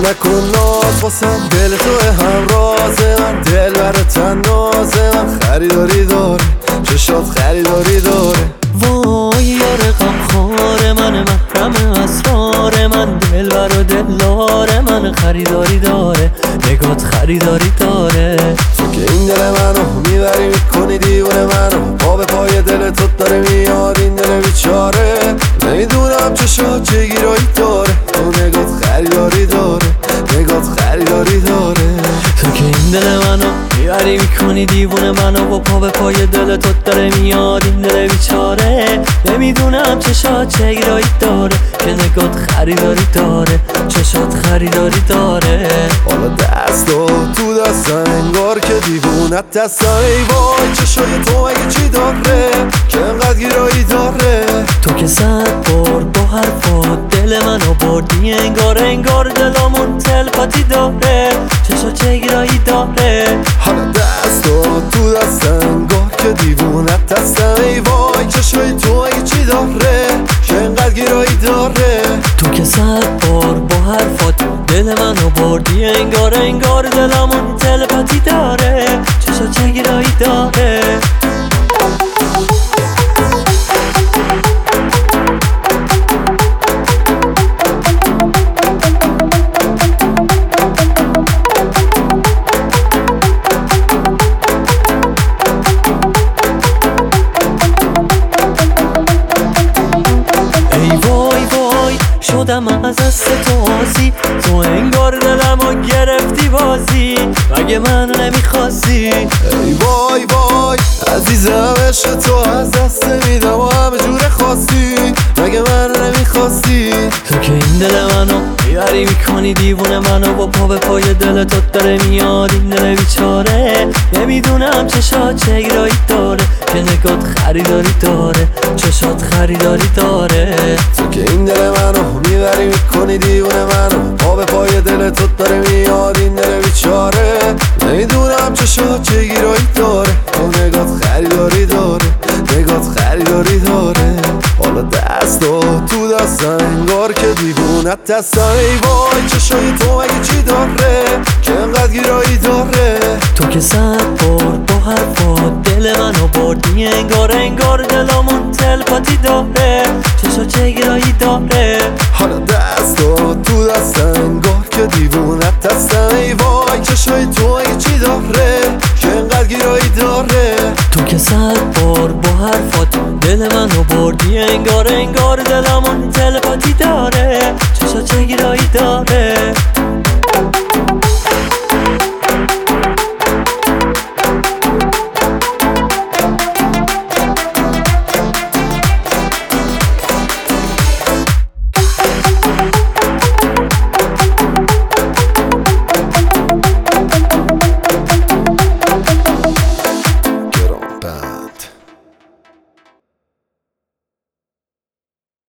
نکن ناز واسم، دل تو همرازه من، دل بر تنازه من. خریداری داره چشات، خریداری داره. وای یار غمخوار من، محرم اسرار من، دل بر و دلار من. خریداری داره نگات، خریداری داره. تو که این دل منو میبری میکنی دیوونه منو، پا به پای دل تو داره میاد این دل بیچاره. نمیدونم چشات چه گیرایی داره، تو نگات خریداری داره، نگات خریداری داره. تو که این دل منو میبری میکنی دیوونه منو، و پا به پای دل تو داره میاد این دل بیچاره. نمیدونم چشات چه گیرایی داره، که نگات خریداری داره، چشات خریداری داره. حالا دستا تو دستم انگار که دیوونت هستم. ای وای چشای تو مگه چی داره که انقدر گیرایی داره؟ تو که 100 بار با حرفات دل منو بردی، انگار انگار دلامون تلپاتی داره، چشا چه گیرایی داره. حالا دستا تو دستم انگار که دیوونت هستم. ای وای چشای تو مگه چی داره که انقدر گیرایی داره؟ تو که 100 بار با حرفات دل منو بردی، انگار انگار دلامون تلپاتی داره، چشا چه گیرایی داره. شدم از دست تو آزی، تو انگار دلمو گرفتی بازی، مگه من نمیخواستی؟ ای وای وای عزیزم عشق تو از دست نمیدم و همه جوره خواستی، مگه من نمیخواستی؟ تو که این دل منو میبری میکنی دیوونه منو، با پا به پای دل تو داره میاد این دل بیچاره. نمیدونم چشات چه گیرایی داره، که نگات خریداری داره، چشات خریداری داره. تو که این دل منو میبری میکنی دیوونه منو، پا به پای دل تو داره میاد این دل بیچاره. نمیدونم چشات چه گیرایی داره، تو نگات خریداری داره، نگات خریداری داره. حالا دستا تو دستم انگار که دیوونت هستم. ای وای چشای تو مگه چی داره که انقدر گیرایی داره؟ تو که 100 بار با حرفات دل منو بردی، انگار انگار دلامون تلپاتی داره، چشا چه گیرایی داره. حالا دستا تو دستم انگار که دیوونت هستم. ای وای چشای تو مگه چی داره که انقدر گیرایی داره؟ تو که 100 بار با حرفات دل منو بردی، انگار انگار دلمون تلپاتی داره، چشا چه گیرایی داره.